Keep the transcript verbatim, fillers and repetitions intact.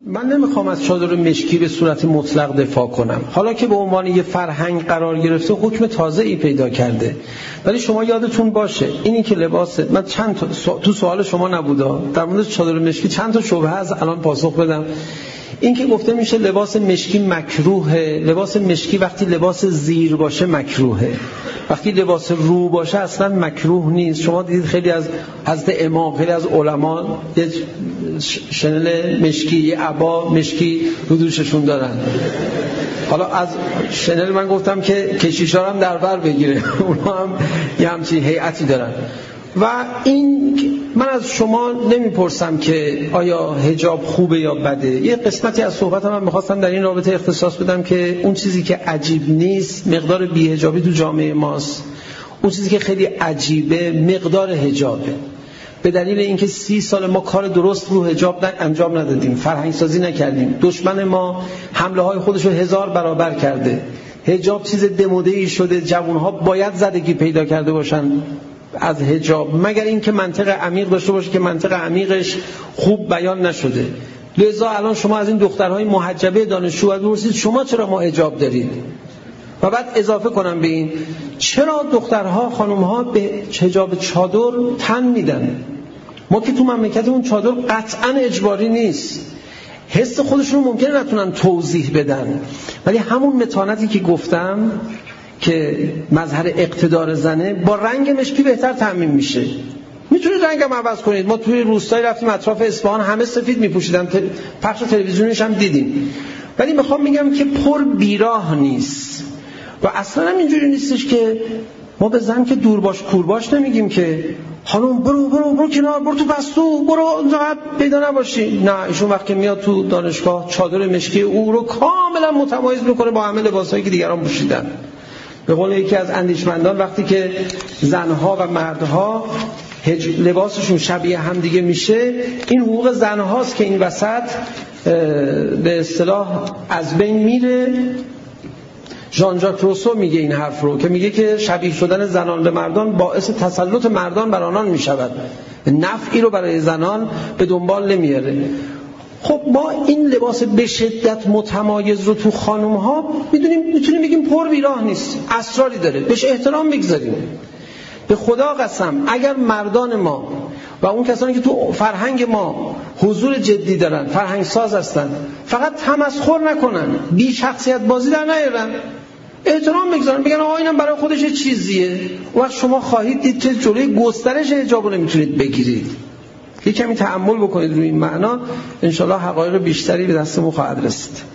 من نمیخوام از چادر مشکی به صورت مطلق دفاع کنم، حالا که به عنوان یه فرهنگ قرار گرفته حکم تازه‌ای پیدا کرده. ولی شما یادتون باشه اینی که لباس من چند تا سو... تو سوال شما نبودا در مورد چادر مشکی چند تا شبهه از الان پاسخ بدم. این که گفته میشه لباس مشکی مکروهه، لباس مشکی وقتی لباس زیر باشه مکروهه، وقتی لباس رو باشه اصلا مکروه نیست. شما دیدید خیلی از حضرت امام، خیلی از علما یه شنل مشکی، یه عبا مشکی رو دوششون دارن. حالا از شنل من گفتم که کشیشا هم در بر بگیره، اونا هم یه همچین هیئتی دارن. و این من از شما نمیپرسم که آیا حجاب خوبه یا بده. یه قسمتی از صحبتم من میخواستم در این رابطه اختصاص بدم که اون چیزی که عجیب نیست مقدار بی‌حجابی تو جامعه ماست، اون چیزی که خیلی عجیبه مقدار حجابه. به دلیل اینکه سی سال ما کار درست رو حجاب انجام ندادیم، فرهنگ سازی نکردیم، دشمن ما حمله های خودش رو هزار برابر کرده، حجاب چیز دموده‌ای شده، جوانها باید زدگی پیدا کرده باشن از حجاب، مگر اینکه منطق عمیق داشته باشه که منطق عمیقش خوب بیان نشده. لذا الان شما از این دخترهای محجبه دانشجو باید بپرسید شما چرا ما حجاب دارید؟ و بعد اضافه کنم به این، چرا دخترها خانمها به حجاب چادر تن میدن؟ ما که تو مملکتمون چادر قطعا اجباری نیست، حس خودشون رو ممکنه نتونن توضیح بدن، ولی همون متانتی که گفتم که مظهر اقتدار زنه با رنگ مشکی بهتر تامین میشه. میتونید رنگم عوض کنید. ما توی روستایی رفتیم اطراف اصفهان همه سفید میپوشیدن، پخش تلویزیونش هم دیدیم. ولی میخوام میگم که پر بیراه نیست و اصلا هم اینجوری نیستش که ما به زن که دور باش کور باش نمیگیم که خانم برو برو برو کنار، برو تو پستو، برو اونجا پیدا نباشی. نه، ایشون وقتی میاد تو دانشگاه چادر مشکی او رو کاملا متمایز میکنه با همه لباسایی که دیگران پوشیدن. به قول یکی از اندیشمندان وقتی که زنها و مردها لباسشون شبیه هم دیگه میشه، این حقوق زنهاست که این وسط به اصطلاح از بین میره. ژان ژاک روسو میگه این حرف رو که میگه که شبیه شدن زنان به مردان باعث تسلط مردان بر آنان میشود، نفعی رو برای زنان به دنبال نمیاره. خب ما این لباس به شدت متمایز رو تو خانم ها میدونیم، میتونیم بگیم پر بیراه نیست، اسراری داره، بهش احترام بگذاریم. به خدا قسم اگر مردان ما و اون کسانی که تو فرهنگ ما حضور جدی دارن، فرهنگ ساز هستن، فقط تمسخر نکنن، بی شخصیت بازی در نیارن، احترام بگذارن، بگن آقا اینم برای خودش یه چیزیه، وقت شما خواهید دید که جلوی گسترش حجاب رو نمیتونید بگیرید. یک کمی تأمل بکنید روی این معنا، انشالله حقایق بیشتری به دست ما خواهد رسید.